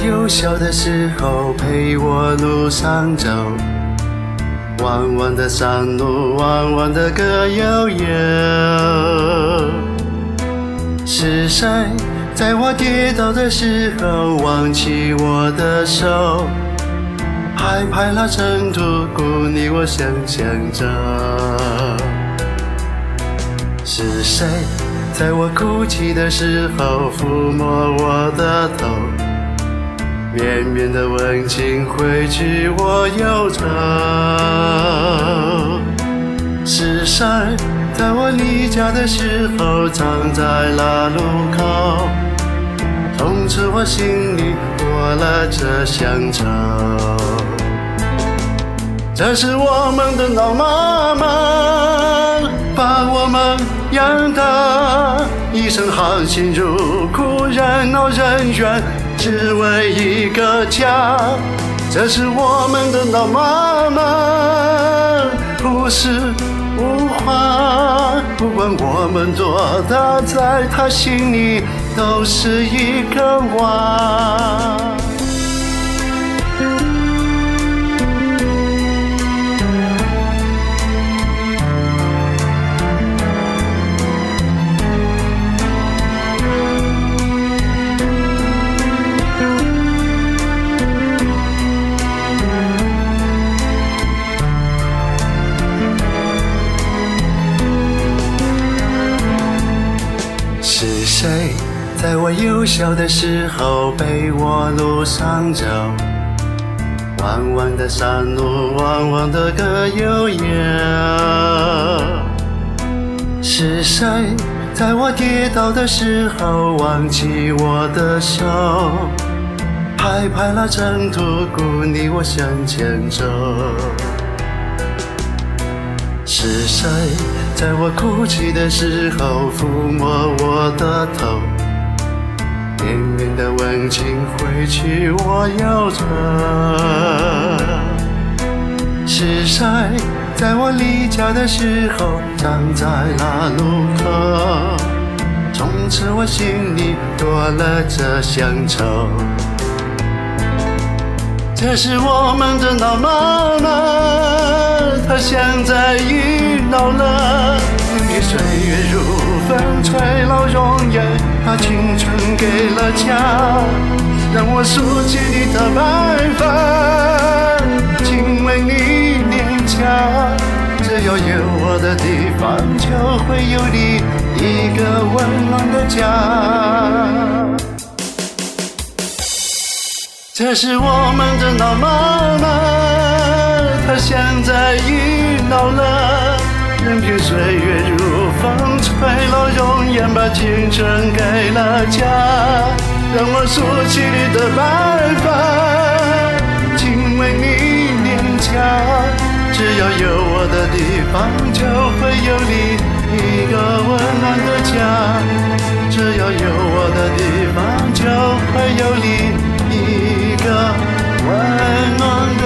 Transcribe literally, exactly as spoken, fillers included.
幼小的时候陪我路上走，弯弯的山路，弯弯的歌悠悠。是谁在我跌倒的时候挽起我的手，拍拍那尘土，鼓励我向前走？是谁在我哭泣的时候抚摸我的头，绵绵的温情挥去我忧愁？是谁在我离家的时候站在那路口，从此我心里多了这乡愁？这是我们的老妈妈把我们养大，一生含辛茹苦，任劳任怨，只为一个家。这是我们的老妈妈，朴实无华，不管我们多大，在她心里都是一个娃。是谁在我幼小的时候陪我路上走，弯弯的山路，弯弯的歌悠悠。是谁在我跌倒的时候挽起我的手，拍拍那尘土，鼓励我向前走？是谁在我哭泣的时候抚摸我的头，绵绵的温情挥去我忧愁？是谁在我离家的时候站在那路口，从此我心里多了这乡愁？这是我们的老妈妈，她现在已老了，任岁月如风吹老容颜，把青春给了家。让我梳起你的白发，亲吻你脸颊，只要有我的地方，就会有你一个温暖的家。这是我们的老妈妈，她现在已老了，任凭岁月如风吹老容颜，把青春给了家。让我梳起你的白发，亲吻你脸颊，只要有我的地方，就会有你一个温暖的家。只要有我的地方，就会有你一个温暖的